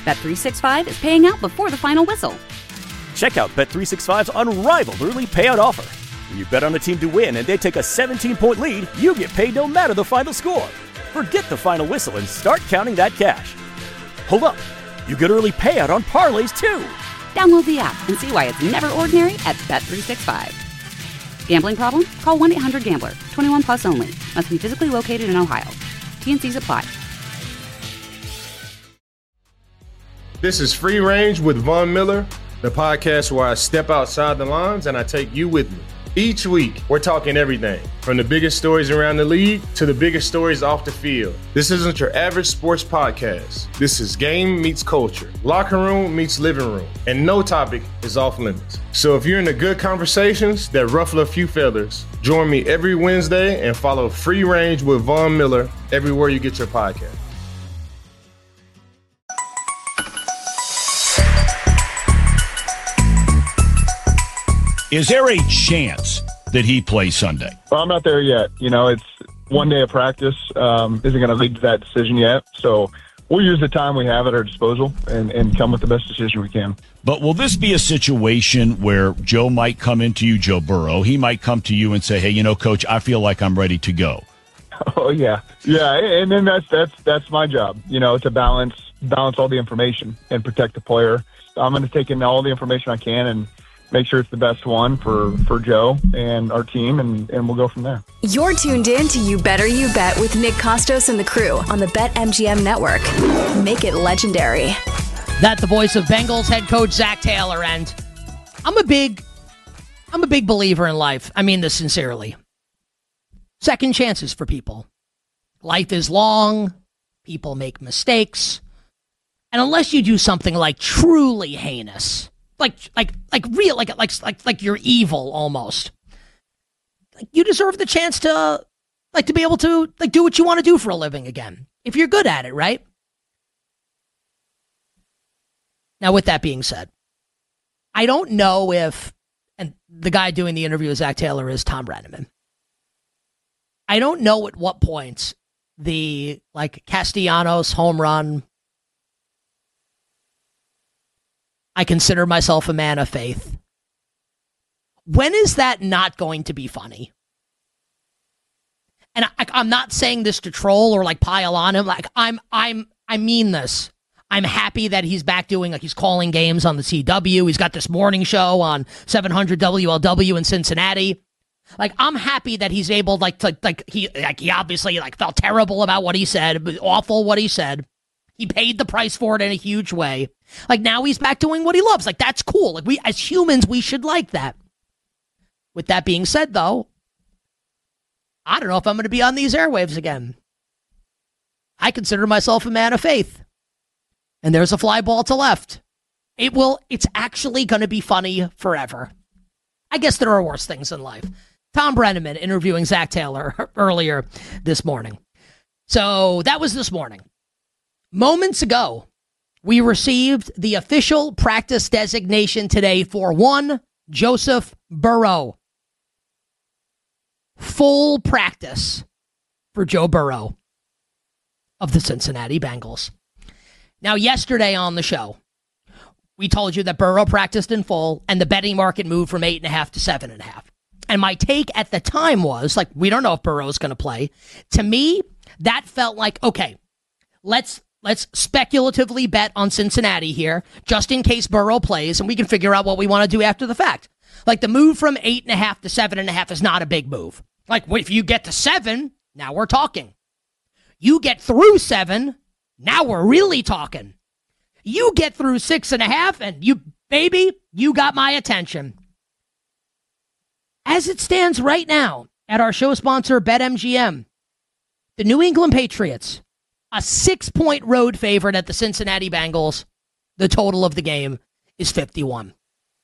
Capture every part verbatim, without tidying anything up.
Bet three sixty-five is paying out before the final whistle. Check out Bet three sixty-five's unrivaled early payout offer. When you bet on a team to win and they take a seventeen-point lead, you get paid no matter the final score. Forget the final whistle and start counting that cash. Hold up. You get early payout on parlays, too. Download the app and see why it's never ordinary at Bet three sixty-five. Gambling problem? Call one eight hundred gambler. twenty-one plus only. Must be physically located in Ohio. T N Cs apply. This is Free Range with Von Miller, the podcast where I step outside the lines and I take you with me. Each week, we're talking everything from the biggest stories around the league to the biggest stories off the field. This isn't your average sports podcast. This is game meets culture, locker room meets living room, and no topic is off limits. So if you're into good conversations that ruffle a few feathers, join me every Wednesday and follow Free Range with Von Miller everywhere you get your podcast. Is there a chance that he plays Sunday? Well, I'm not there yet. You know, it's one day of practice um, isn't going to lead to that decision yet. So we'll use the time we have at our disposal and, and come with the best decision we can. But will this be a situation where Joe might come into you, Joe Burrow? He might come to you and say, hey, you know, Coach, I feel like I'm ready to go. Oh, yeah. Yeah, and then that's that's that's my job, you know, to balance balance all the information and protect the player. I'm going to take in all the information I can and make sure it's the best one for, for Joe and our team, and, and we'll go from there. You're tuned in to You Better You Bet with Nick Kostos and the crew on the BetMGM Network. Make it legendary. That's the voice of Bengals head coach Zach Taylor, and I'm a big, I'm a big believer in life. I mean this sincerely. Second chances for people. Life is long. People make mistakes. And unless you do something like truly heinous, Like, like, like real, like, like, like, like you're evil almost. Like you deserve the chance to, like, to be able to, like, do what you want to do for a living again, if you're good at it, right? Now, with that being said, I don't know if, and the guy doing the interview with Zach Taylor is Tom Brenneman. I don't know at what points the, like, Castellanos home run, I consider myself a man of faith. When is that not going to be funny? And I, I'm not saying this to troll or like pile on him. Like I'm, I'm, I mean this. I'm happy that he's back doing, like he's calling games on the C W. He's got this morning show on seven hundred W L W in Cincinnati. Like I'm happy that he's able, like, to, like he, like he obviously like felt terrible about what he said, but awful what he said. He paid the price for it in a huge way. Like, now he's back doing what he loves. Like, that's cool. Like, we, as humans, we should like that. With that being said, though, I don't know if I'm going to be on these airwaves again. I consider myself a man of faith. And there's a fly ball to left. It will, it's actually going to be funny forever. I guess there are worse things in life. Tom Brenneman interviewing Zach Taylor earlier this morning. So, that was this morning. Moments ago, we received the official practice designation today for one Joseph Burrow. Full practice for Joe Burrow of the Cincinnati Bengals. Now, yesterday on the show, we told you that Burrow practiced in full and the betting market moved from eight and a half to seven and a half. And my take at the time was, like, we don't know if Burrow's going to play. To me, that felt like, okay, let's Let's speculatively bet on Cincinnati here, just in case Burrow plays, and we can figure out what we want to do after the fact. Like, the move from eight and a half to seven and a half is not a big move. Like, if you get to seven, now we're talking. You get through seven, now we're really talking. You get through six and a half, and you, baby, you got my attention. As it stands right now, at our show sponsor, BetMGM, the New England Patriots, a six-point road favorite at the Cincinnati Bengals. The total of the game is fifty-one.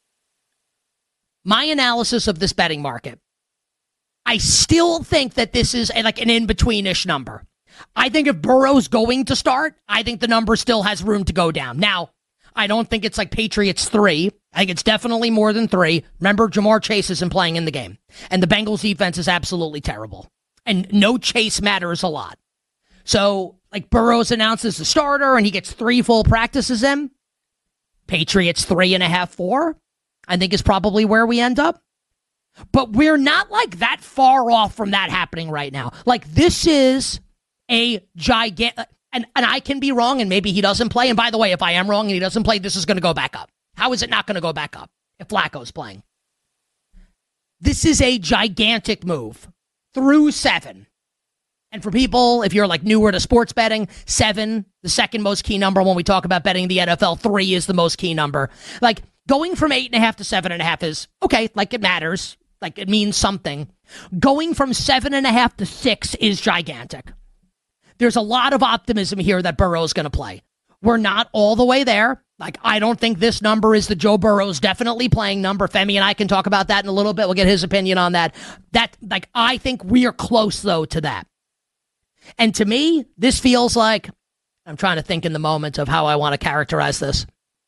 My analysis of this betting market, I still think that this is a, like an in-between-ish number. I think if Burrow's going to start, I think the number still has room to go down. Now, I don't think it's like Patriots three. I think it's definitely more than three. Remember, Jamar Chase isn't playing in the game. And the Bengals defense is absolutely terrible. And no Chase matters a lot. So, like, Burrows announces the starter and he gets three full practices in. Patriots three and a half, four, I think is probably where we end up. But we're not, like, that far off from that happening right now. Like, this is a gigantic, and, and I can be wrong, and maybe he doesn't play. And by the way, if I am wrong and he doesn't play, this is going to go back up. How is it not going to go back up if Flacco's playing? This is a gigantic move through seven. And for people, if you're like newer to sports betting, seven, the second most key number when we talk about betting the N F L, three is the most key number. Like, going from eight and a half to seven and a half is, okay, like, it matters. Like, it means something. Going from seven and a half to six is gigantic. There's a lot of optimism here that Burrow's going to play. We're not all the way there. Like, I don't think this number is the Joe Burrow's definitely playing number. Femi and I can talk about that in a little bit. We'll get his opinion on that. That, like, I think we are close, though, to that. And to me, this feels like, I'm trying to think in the moment of how I want to characterize this.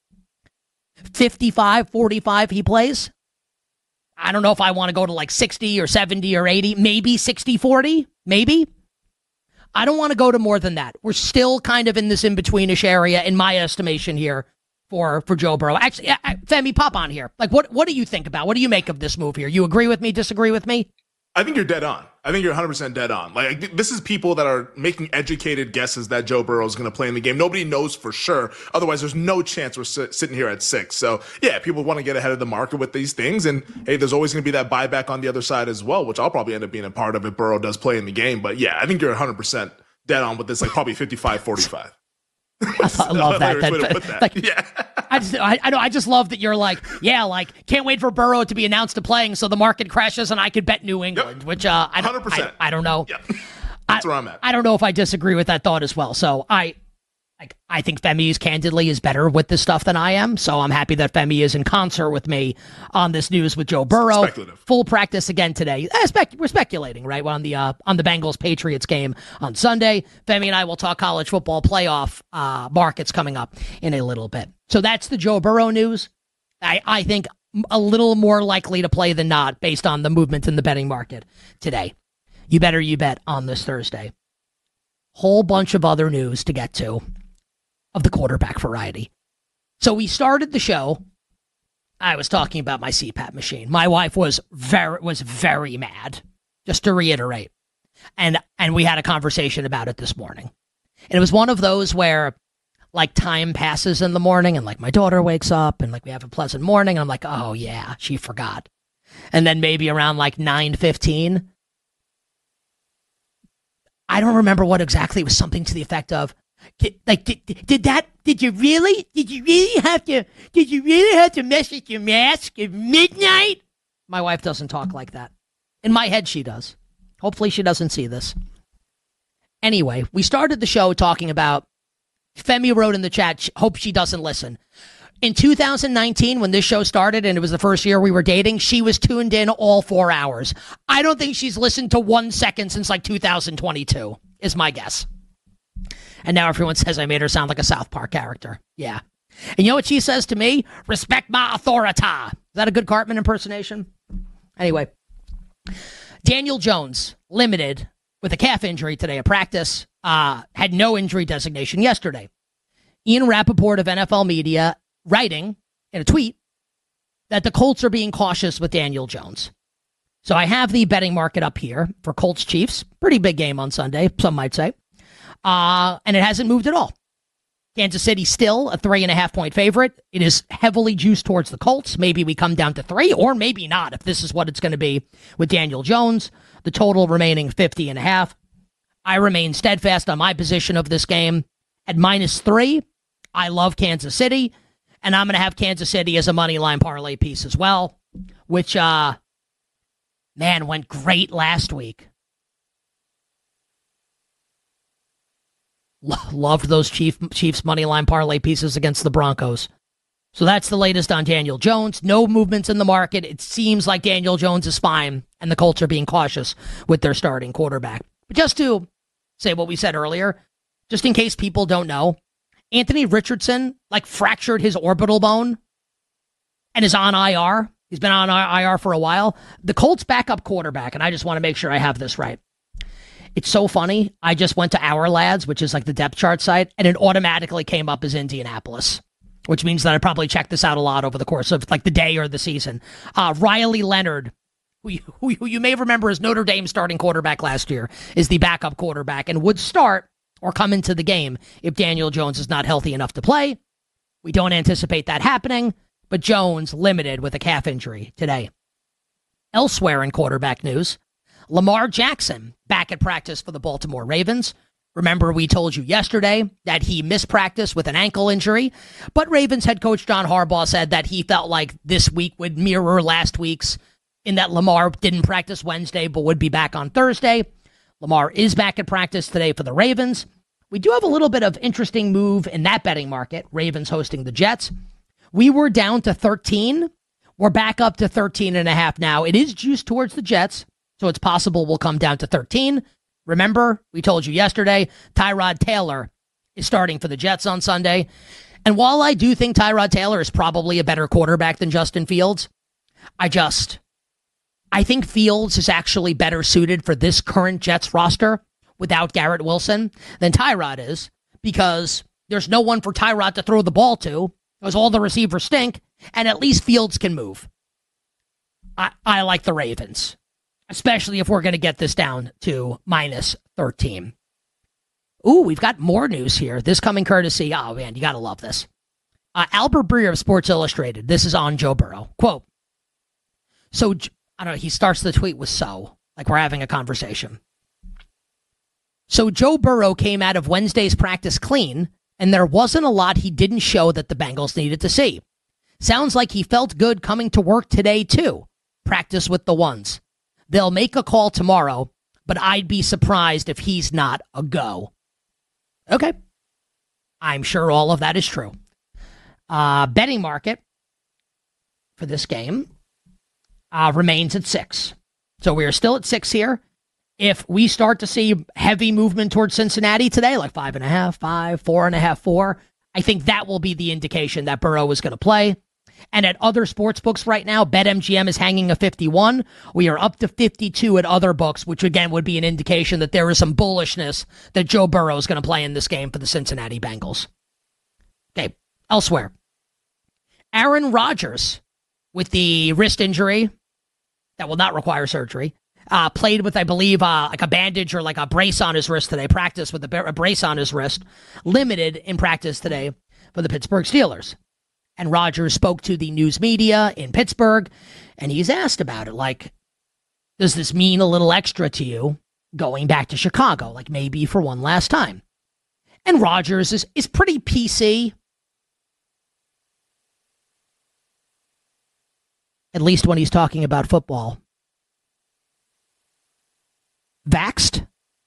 fifty-five forty-five he plays. I don't know if I want to go to like sixty or seventy or eighty, maybe sixty forty, maybe. I don't want to go to more than that. We're still kind of in this in-betweenish area, in my estimation here, for, for Joe Burrow. Actually, Femi, pop on here. Like, what, what do you think about? What do you make of this move here? You agree with me, disagree with me? I think you're dead on. I think you're one hundred percent dead on. Like, this is people that are making educated guesses that Joe Burrow is going to play in the game. Nobody knows for sure. Otherwise, there's no chance we're sit- sitting here at six. So, yeah, people want to get ahead of the market with these things. And, hey, there's always going to be that buyback on the other side as well, which I'll probably end up being a part of if Burrow does play in the game. But, yeah, I think you're one hundred percent dead on with this, like, probably fifty-five forty-five. I, I love that. that, that, that. Like, yeah. I just, I, I know. I just love that you're like, yeah, like, can't wait for Burrow to be announced to playing, so the market crashes and I could bet New England, yep. which uh, I don't, one hundred percent. I, I don't know. Yep. That's I, where I'm at. I don't know if I disagree with that thought as well. So I, like, I think Femi is candidly is better with this stuff than I am. So I'm happy that Femi is in concert with me on this news with Joe Burrow. Speculative. Full practice again today. Eh, spec- we're speculating, right? On the uh, on the Bengals Patriots game on Sunday. Femi and I will talk college football playoff uh, markets coming up in a little bit. So that's the Joe Burrow news. I, I think a little more likely to play than not based on the movement in the betting market today. You better you bet on this Thursday. Whole bunch of other news to get to of the quarterback variety. So we started the show. I was talking about my C PAP machine. My wife was very was very mad, just to reiterate. And and we had a conversation about it this morning. And it was one of those where, like, time passes in the morning and, like, my daughter wakes up and, like, we have a pleasant morning and I'm like, oh yeah, she forgot. And then maybe around like nine fifteen, I don't remember what exactly. It was something to the effect of, like, did, did that, did you really, did you really have to, did you really have to mess with your mask at midnight? My wife doesn't talk like that. In my head, she does. Hopefully she doesn't see this. Anyway, we started the show talking about, Femi wrote in the chat, hope she doesn't listen. In two thousand nineteen, when this show started and it was the first year we were dating, she was tuned in all four hours. I don't think she's listened to one second since like two thousand twenty-two, is my guess. And now everyone says I made her sound like a South Park character. Yeah. And you know what she says to me? Respect my authority. Is that a good Cartman impersonation? Anyway. Daniel Jones, limited with a calf injury today at practice, uh, had no injury designation yesterday. Ian Rappaport of N F L Media writing in a tweet that the Colts are being cautious with Daniel Jones. So I have the betting market up here for Colts Chiefs. Pretty big game on Sunday, some might say. Uh, and it hasn't moved at all. Kansas City still a three and a half point favorite. It is heavily juiced towards the Colts. Maybe we come down to three, or maybe not, if this is what it's going to be with Daniel Jones. The total remaining fifty and a half. I remain steadfast on my position of this game at minus three. I love Kansas City, and I'm going to have Kansas City as a money line parlay piece as well, which, uh, man, went great last week. Loved those Chief, Chiefs money line parlay pieces against the Broncos. So that's the latest on Daniel Jones. No movements in the market. It seems like Daniel Jones is fine, and the Colts are being cautious with their starting quarterback. But just to say what we said earlier, just in case people don't know, Anthony Richardson, like, fractured his orbital bone and is on I R. He's been on I R for a while. The Colts' backup quarterback, and I just want to make sure I have this right, It's so funny. I just went to Our Lads, which is like the depth chart site, and it automatically came up as Indianapolis, which means that I probably checked this out a lot over the course of like the day or the season. Uh, Riley Leonard, who you, who, who you may remember as Notre Dame starting quarterback last year, is the backup quarterback and would start or come into the game if Daniel Jones is not healthy enough to play. We don't anticipate that happening, but Jones limited with a calf injury today. Elsewhere in quarterback news, Lamar Jackson back at practice for the Baltimore Ravens. Remember, we told you yesterday that he missed practice with an ankle injury, but Ravens head coach John Harbaugh said that he felt like this week would mirror last week's in that Lamar didn't practice Wednesday but would be back on Thursday. Lamar is back at practice today for the Ravens. We do have a little bit of interesting move in that betting market, Ravens hosting the Jets. We were down to thirteen. We're back up to thirteen and a half now. It is juiced towards the Jets, so it's possible we'll come down to thirteen. Remember, we told you yesterday, Tyrod Taylor is starting for the Jets on Sunday. And while I do think Tyrod Taylor is probably a better quarterback than Justin Fields, I just, I think Fields is actually better suited for this current Jets roster without Garrett Wilson than Tyrod is, because there's no one for Tyrod to throw the ball to, because all the receivers stink, and at least Fields can move. I, I like the Ravens, especially if we're going to get this down to minus thirteen. Ooh, we've got more news here. This coming courtesy, oh man, you got to love this. Uh, Albert Breer of Sports Illustrated. This is on Joe Burrow. Quote, so, I don't know, he starts the tweet with so, like we're having a conversation. So Joe Burrow came out of Wednesday's practice clean, and there wasn't a lot he didn't show that the Bengals needed to see. Sounds like he felt good coming to work today, too. Practice with the ones. They'll make a call tomorrow, but I'd be surprised if he's not a go. Okay. I'm sure all of that is true. Uh, betting market for this game uh, remains at six. So we are still at six here. If we start to see heavy movement towards Cincinnati today, like five and a half, five, four and a half, four, I think that will be the indication that Burrow is going to play. And at other sports books right now, BetMGM is hanging a fifty-one. We are up to fifty-two at other books, which again would be an indication that there is some bullishness that Joe Burrow is going to play in this game for the Cincinnati Bengals. Okay, elsewhere. Aaron Rodgers, with the wrist injury that will not require surgery, uh, played with, I believe, uh, like a bandage or like a brace on his wrist today, practiced with a, a brace on his wrist, limited in practice today for the Pittsburgh Steelers. And Rodgers spoke to the news media in Pittsburgh, and he's asked about it. Like, does this mean a little extra to you going back to Chicago? Like maybe for one last time. And Rodgers is, is pretty P C. At least when he's talking about football. Vaxxed.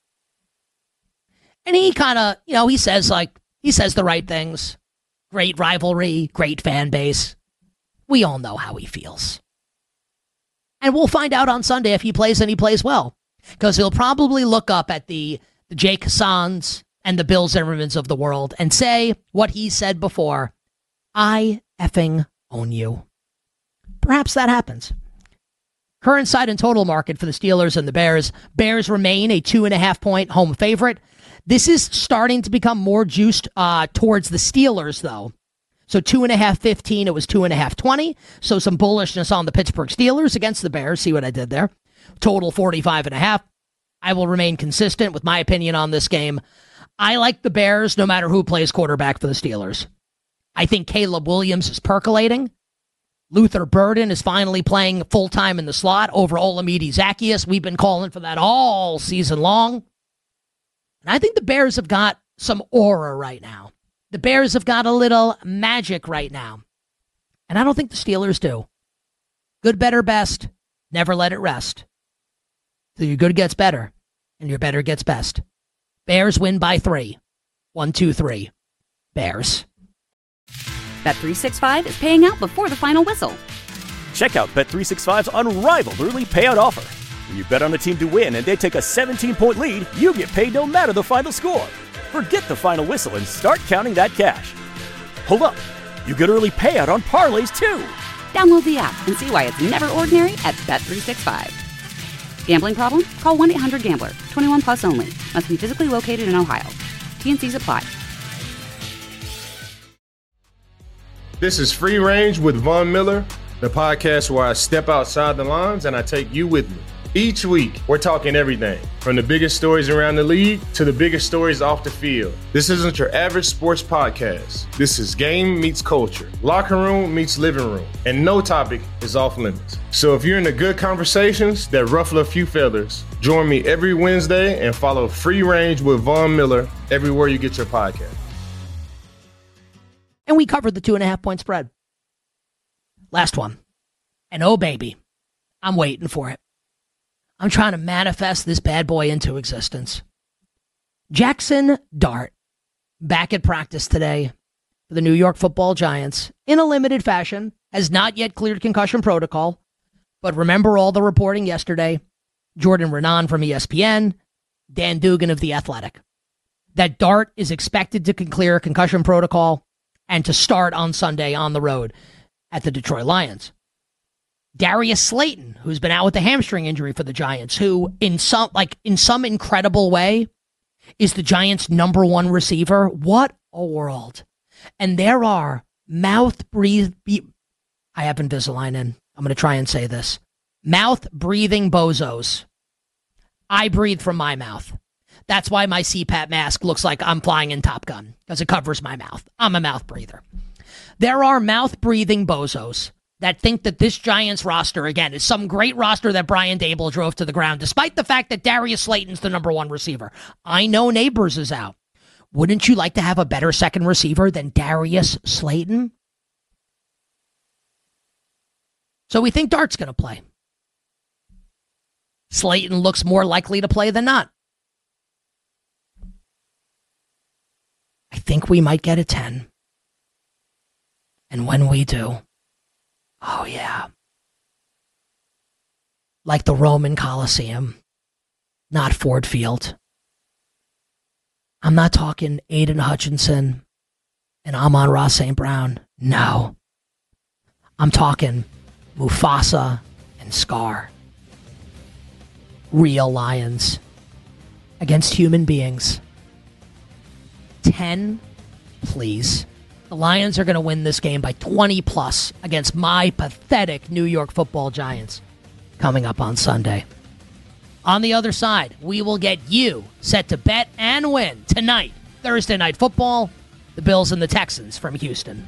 And he kind of, you know, he says like, he says the right things. Great rivalry, great fan base. We all know how he feels. And we'll find out on Sunday if he plays and he plays well. Because he'll probably look up at the, the Jake Hassans and the Bill Zimmermans of the world and say what he said before, I effing own you. Perhaps that happens. Current side and total market for the Steelers and the Bears. Bears remain a two and a half point home favorite. This is starting to become more juiced uh, towards the Steelers, though. So two and a half, fifteen. It was two and a half, twenty. So some bullishness on the Pittsburgh Steelers against the Bears. See what I did there? Total forty-five and a half. I will remain consistent with my opinion on this game. I like the Bears no matter who plays quarterback for the Steelers. I think Caleb Williams is percolating. Luther Burden is finally playing full-time in the slot over Olamide Zaccheaus. We've been calling for that all season long. And I think the Bears have got some aura right now. The Bears have got a little magic right now. And I don't think the Steelers do. Good, better, best. Never let it rest. So your good gets better, and your better gets best. Bears win by three. One, two, three. Bears. Bet three sixty-five is paying out before the final whistle. Check out Bet three sixty-five's unrivaled early payout offer. When you bet on a team to win and they take a seventeen point lead, you get paid no matter the final score. Forget the final whistle and start counting that cash. Hold up. You get early payout on parlays, too. Download the app and see why it's never ordinary at Bet three sixty-five. Gambling problem? Call one eight hundred gambler. twenty-one plus only. Must be physically located in Ohio. T N Cs apply. This is Free Range with Von Miller, the podcast where I step outside the lines and I take you with me. Each week, we're talking everything from the biggest stories around the league to the biggest stories off the field. This isn't your average sports podcast. This is game meets culture, locker room meets living room, and no topic is off limits. So if you're into good conversations that ruffle a few feathers, join me every Wednesday and follow Free Range with Von Miller everywhere you get your podcast. And we covered the two and a half point spread. Last one. And oh, baby, I'm waiting for it. I'm trying to manifest this bad boy into existence. Jackson Dart, back at practice today for the New York Football Giants in a limited fashion, has not yet cleared concussion protocol. But remember all the reporting yesterday, Jordan Renan from E S P N, Dan Dugan of The Athletic, that Dart is expected to clear concussion protocol and to start on Sunday on the road at the Detroit Lions. Darius Slayton, who's been out with a hamstring injury for the Giants, who in some like in some incredible way is the Giants' number one receiver. What a world. And there are mouth breathe be- I have Invisalign in. I'm going to try and say this. Mouth breathing bozos. I breathe from my mouth. That's why my C PAP mask looks like I'm flying in Top Gun, because it covers my mouth. I'm a mouth breather. There are mouth breathing bozos that think that this Giants roster, again, is some great roster that Brian Daboll drove to the ground, despite the fact that Darius Slayton's the number one receiver. I know Neighbors is out. Wouldn't you like to have a better second receiver than Darius Slayton? So we think Dart's going to play. Slayton looks more likely to play than not. I think we might get a ten. And when we do, oh yeah. Like the Roman Coliseum, not Ford Field. I'm not talking Aiden Hutchinson and Amon-Ra Saint Brown. No. I'm talking Mufasa and Scar. Real lions against human beings. ten, please. The Lions are going to win this game by twenty plus against my pathetic New York Football Giants coming up on Sunday. On the other side, we will get you set to bet and win tonight, Thursday Night Football, the Bills and the Texans from Houston.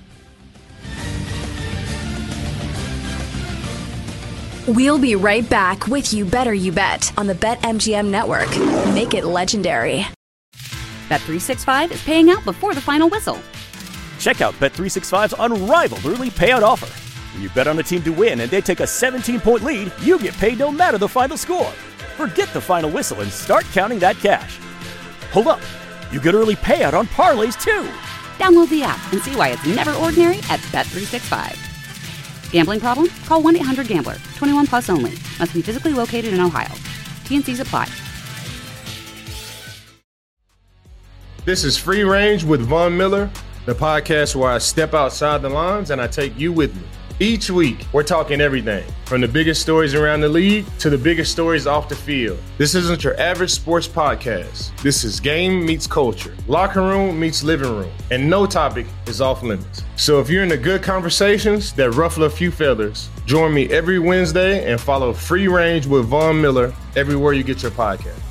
We'll be right back with You Better You Bet on the BetMGM Network. Make it legendary. Bet three sixty-five is paying out before the final whistle. Check out Bet three sixty-five's unrivaled early payout offer. When you bet on a team to win and they take a seventeen-point lead, you get paid no matter the final score. Forget the final whistle and start counting that cash. Hold up. You get early payout on parlays, too. Download the app and see why it's never ordinary at Bet three sixty-five. Gambling problem? Call one eight hundred gambler. twenty-one plus only. Must be physically located in Ohio. T N Cs apply. This is Free Range with Von Miller, the podcast where I step outside the lines and I take you with me. Each week, we're talking everything from the biggest stories around the league to the biggest stories off the field. This isn't your average sports podcast. This is game meets culture, locker room meets living room, and no topic is off limits. So if you're into good conversations that ruffle a few feathers, join me every Wednesday and follow Free Range with Von Miller everywhere you get your podcast.